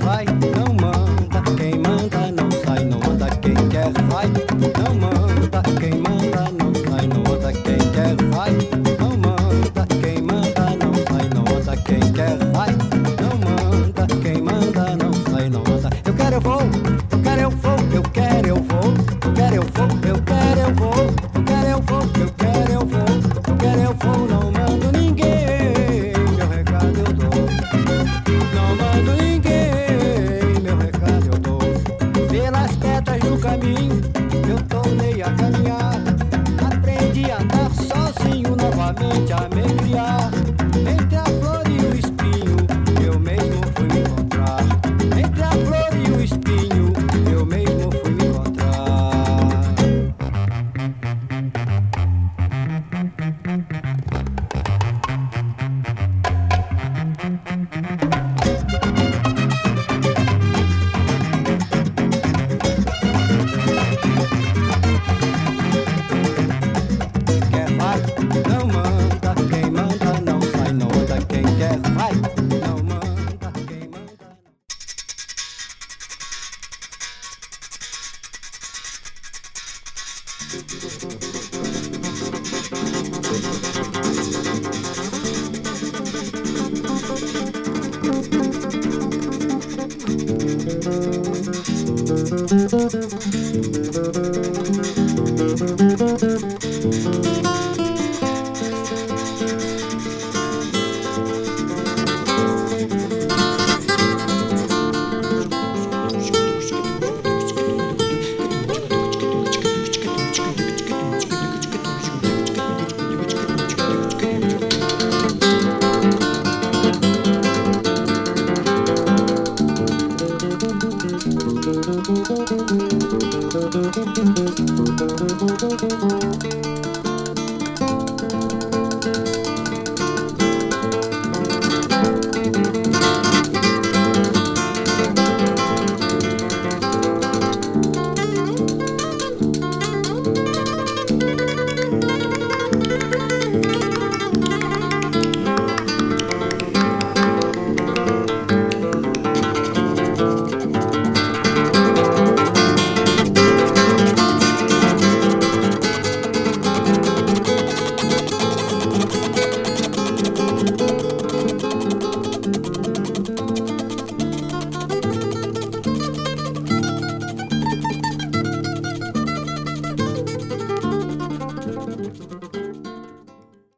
vai, não manda. Quem manda não sai, não anda. Quem quer vai, não manda. Quem manda não sai, não anda. Quem quer vai, não manda. Quem manda não sai, não anda. Quem quer vai, não manda. Quem manda não sai, não anda. Eu quero eu vou, eu quero eu vou, eu quero eu vou, eu quero eu vou, eu quero eu vou, eu quero eu vou, eu quero eu vou, eu quero eu vou, não mando ninguém, meu recado eu dou. Não mando ninguém, meu recado eu dou. Pelas pedras do caminho eu tornei a caminhar. Aprendi a andar sozinho novamente, a me criar. Entre a flor e o espinho eu mesmo fui me encontrar. Entre a flor e o espinho eu mesmo fui me encontrar. Quer vai, não manda. Quem manda não sai, não anda. Quem quer vai, não manda. Quem manda não.